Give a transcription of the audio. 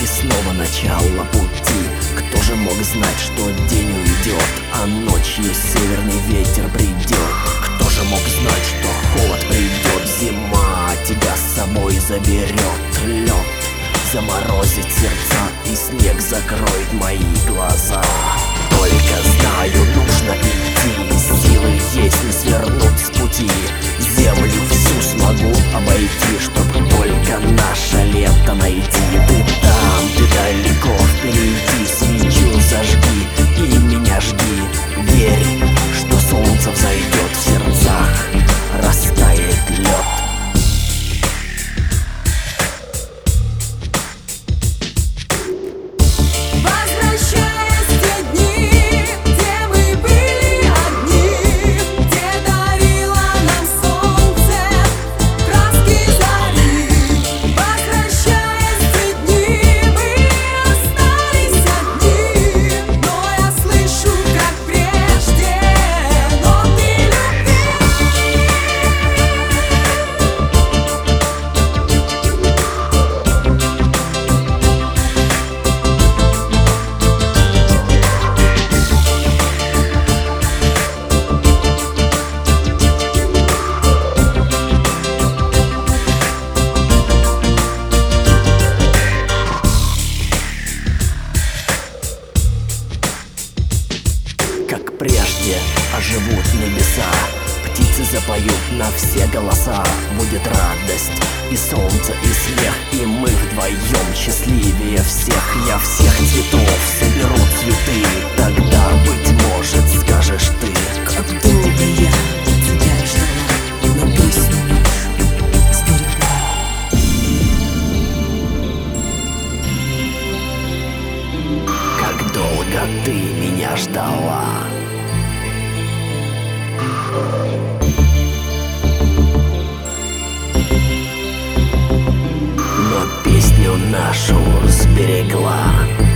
И снова начало пути. Кто же мог знать, что день уйдет, а ночью северный ветер придет? Кто же мог знать, что холод придет, зима тебя с собой заберет? Лед заморозит сердца, и снег закроет мои глаза. Только знаю, нужно идти, силы есть не свернуть с пути. Землю всю смогу обойти, чтоб только наше лето найти. Ты там, ты далеко впереди, свечу зажги и меня жди. Верь, что солнце взойдет в сердцах, растает лед. Как прежде оживут небеса, птицы запоют на все голоса. Будет радость и солнце, и смех, и мы вдвоем счастливее всех. Я всех цветов соберу цветы, тогда, быть может, скажешь ты: как долго я тебя ждала, но песню нашу сберегла. Как долго ты меня ждала. Но песню нашу сберегла.